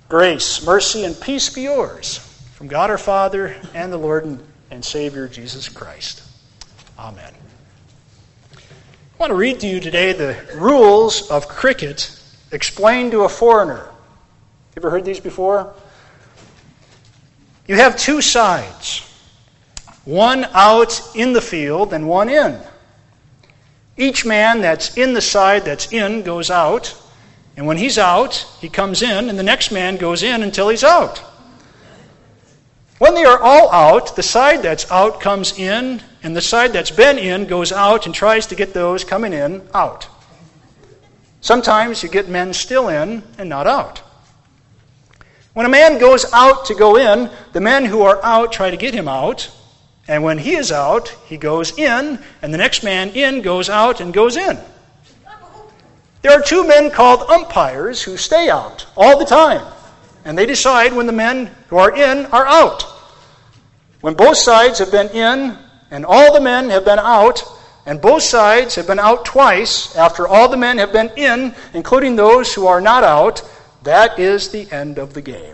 Grace, mercy, and peace be yours from God our Father and the Lord and Savior Jesus Christ. Amen. I want to read to you today the rules of cricket explained to a foreigner. You ever heard these before? You have two sides. One out in the field and one in. Each man that's in the side that's in goes out. And when he's out, he comes in, and the next man goes in until he's out. When they are all out, the side that's out comes in, and the side that's been in goes out and tries to get those coming in out. Sometimes you get men still in and not out. When a man goes out to go in, the men who are out try to get him out, and when he is out, he goes in, and the next man in goes out and goes in. There are two men called umpires who stay out all the time, and they decide when the men who are in are out. When both sides have been in and all the men have been out, and both sides have been out twice after all the men have been in, including those who are not out, that is the end of the game.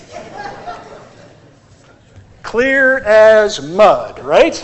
Clear as mud, right?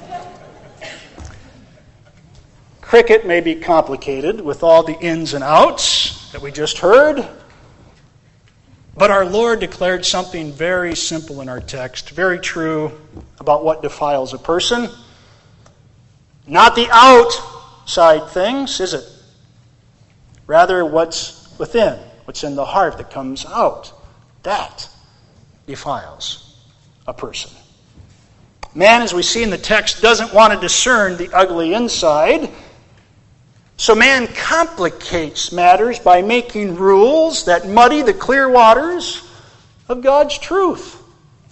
Cricket may be complicated with all the ins and outs that we just heard, but our Lord declared something very simple in our text, very true about what defiles a person. Not the outside things, is it? Rather, what's within, what's in the heart that comes out. That defiles a person. Man, as we see in the text, doesn't want to discern the ugly inside. So man complicates matters by making rules that muddy the clear waters of God's truth.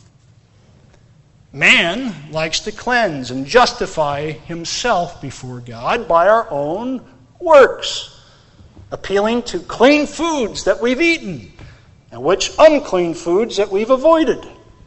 Man likes to cleanse and justify himself before God by our own works, appealing to clean foods that we've eaten and which unclean foods that we've avoided.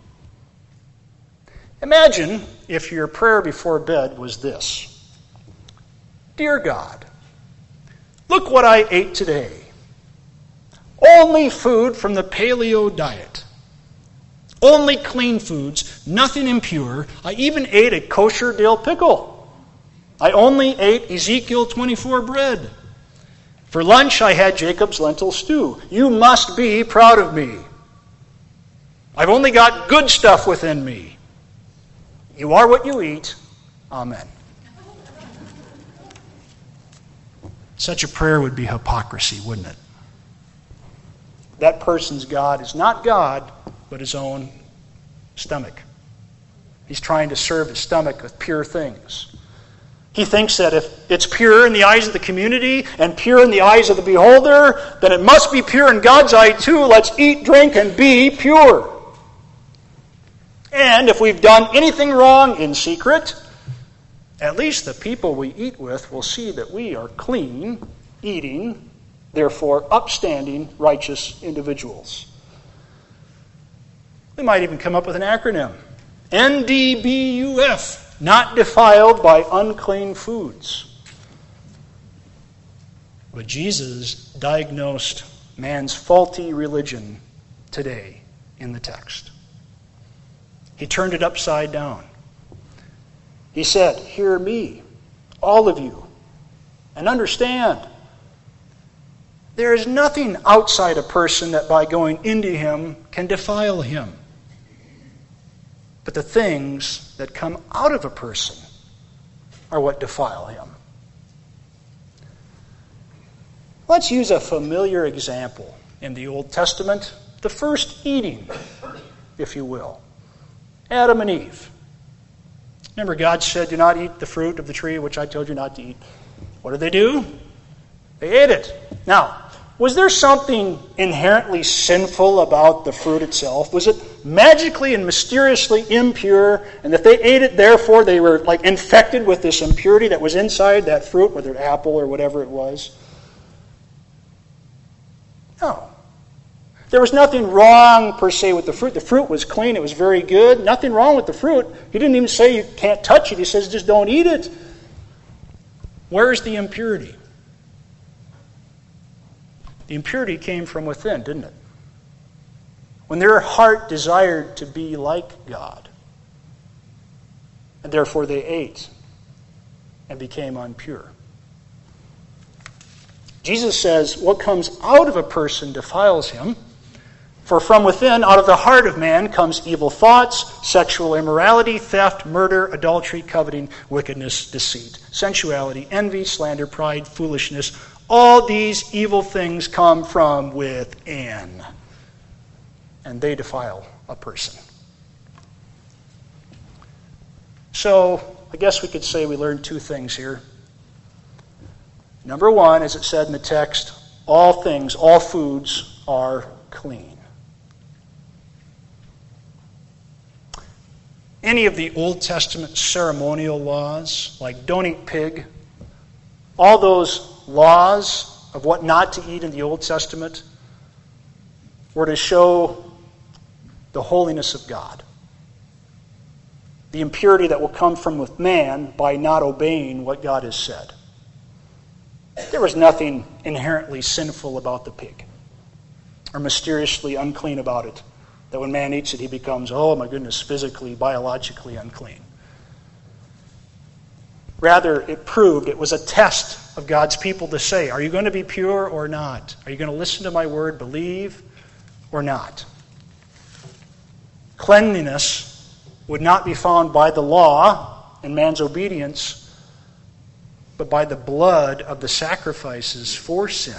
Imagine if your prayer before bed was this: Dear God, look what I ate today. Only food from the paleo diet. Only clean foods, nothing impure. I even ate a kosher dill pickle. I only ate Ezekiel 24 bread. For lunch I had Jacob's lentil stew. You must be proud of me. I've only got good stuff within me. You are what you eat. Amen. Such a prayer would be hypocrisy, wouldn't it? That person's God is not God, but his own stomach. He's trying to serve his stomach with pure things. He thinks that if it's pure in the eyes of the community and pure in the eyes of the beholder, then it must be pure in God's eye too. Let's eat, drink, and be pure. And if we've done anything wrong in secret, at least the people we eat with will see that we are clean, eating, therefore upstanding, righteous individuals. We might even come up with an acronym. NDBUF, not defiled by unclean foods. But Jesus diagnosed man's faulty religion today in the text. He turned it upside down. He said, hear me, all of you, and understand. There is nothing outside a person that by going into him can defile him. But the things that come out of a person are what defile him. Let's use a familiar example in the Old Testament, the first eating, if you will. Adam and Eve. Remember, God said, do not eat the fruit of the tree which I told you not to eat. What did they do? They ate it. Now, was there something inherently sinful about the fruit itself? Was it magically and mysteriously impure, and that they ate it, therefore they were like infected with this impurity that was inside that fruit, whether apple or whatever it was? No. There was nothing wrong, per se, with the fruit. The fruit was clean. It was very good. Nothing wrong with the fruit. He didn't even say you can't touch it. He says just don't eat it. Where's the impurity? The impurity came from within, didn't it? when their heart desired to be like God. And therefore they ate and became impure. Jesus says, what comes out of a person defiles him. For from within, out of the heart of man, comes evil thoughts, sexual immorality, theft, murder, adultery, coveting, wickedness, deceit, sensuality, envy, slander, pride, foolishness. All these evil things come from within, and they defile a person. So, I guess we could say we learned two things here. Number one, as it said in the text, all things, all foods are clean. Any of the Old Testament ceremonial laws, like don't eat pig, all those laws of what not to eat in the Old Testament were to show the holiness of God. The impurity that will come from with man by not obeying what God has said. There was nothing inherently sinful about the pig or mysteriously unclean about it, that when man eats it he becomes, oh my goodness, physically, biologically unclean. Rather, it proved, it was a test of God's people to say, are you going to be pure or not? Are you going to listen to my word, believe or not? Cleanliness would not be found by the law and man's obedience, but by the blood of the sacrifices for sin.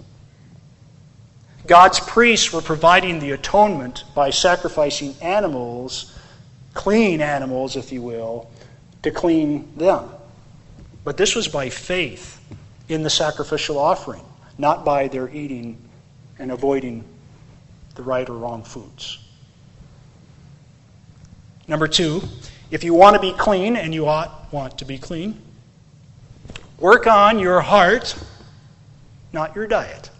God's priests were providing the atonement by sacrificing animals, clean animals, if you will, to clean them. But this was by faith in the sacrificial offering, not by their eating and avoiding the right or wrong foods. Number two, if you want to be clean, and you want to be clean, work on your heart, not your diet.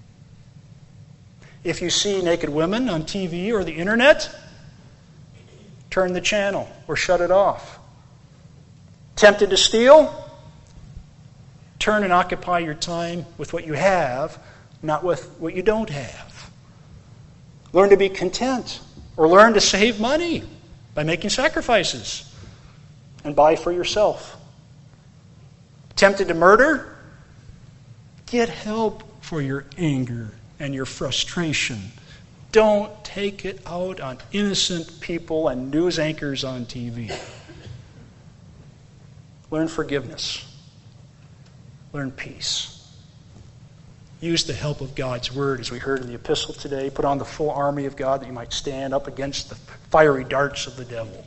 If you see naked women on TV or the internet, turn the channel or shut it off. Tempted to steal? Turn and occupy your time with what you have, not with what you don't have. Learn to be content, or learn to save money by making sacrifices and buy for yourself. Tempted to murder? Get help for your anger and your frustration. Don't take it out on innocent people and news anchors on TV. Learn forgiveness. Learn peace. Use the help of God's word, as we heard in the epistle today. Put on the full army of God that you might stand up against the fiery darts of the devil.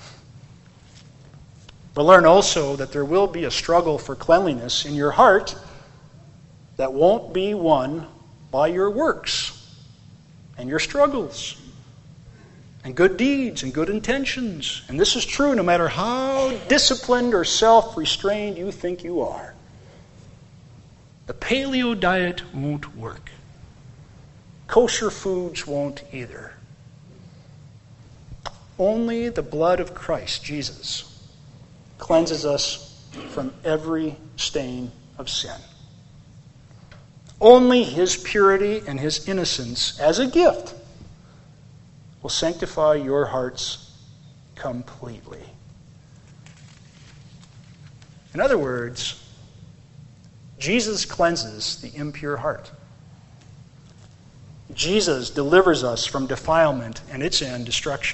But learn also that there will be a struggle for cleanliness in your heart that won't be won by your works and your struggles and good deeds and good intentions. And this is true no matter how disciplined or self-restrained you think you are. The paleo diet won't work. Kosher foods won't either. Only the blood of Christ, Jesus, cleanses us from every stain of sin. Only His purity and His innocence as a gift will sanctify your hearts completely. In other words, Jesus cleanses the impure heart. Jesus delivers us from defilement and its end, destruction.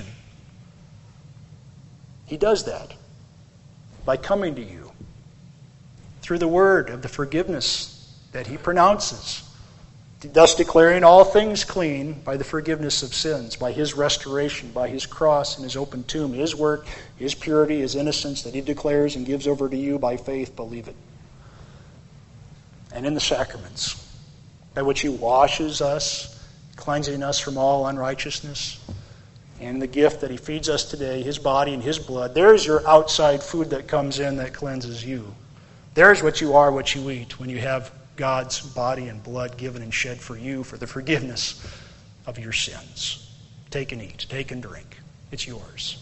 He does that by coming to you through the word of the forgiveness that He pronounces, thus declaring all things clean by the forgiveness of sins, by His restoration, by His cross and His open tomb, His work, His purity, His innocence that He declares and gives over to you by faith. Believe it. And in the sacraments, by which He washes us, cleansing us from all unrighteousness, and the gift that He feeds us today, His body and His blood. There's your outside food that comes in that cleanses you. There's what you are, what you eat, when you have God's body and blood given and shed for you for the forgiveness of your sins. Take and eat. Take and drink. It's yours.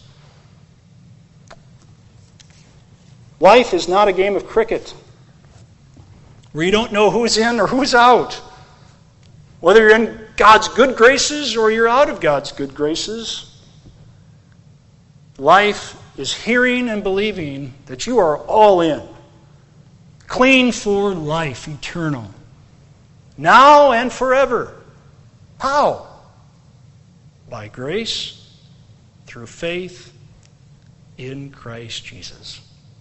Life is not a game of cricket where you don't know who's in or who's out. Whether you're in God's good graces or you're out of God's good graces, life is hearing and believing that you are all in. Clean for life eternal. Now and forever. How? By grace, through faith in Christ Jesus.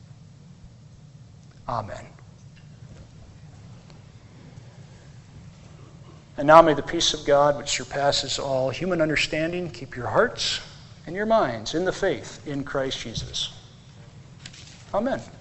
Amen. And now may the peace of God, which surpasses all human understanding, keep your hearts and your minds in the faith in Christ Jesus. Amen.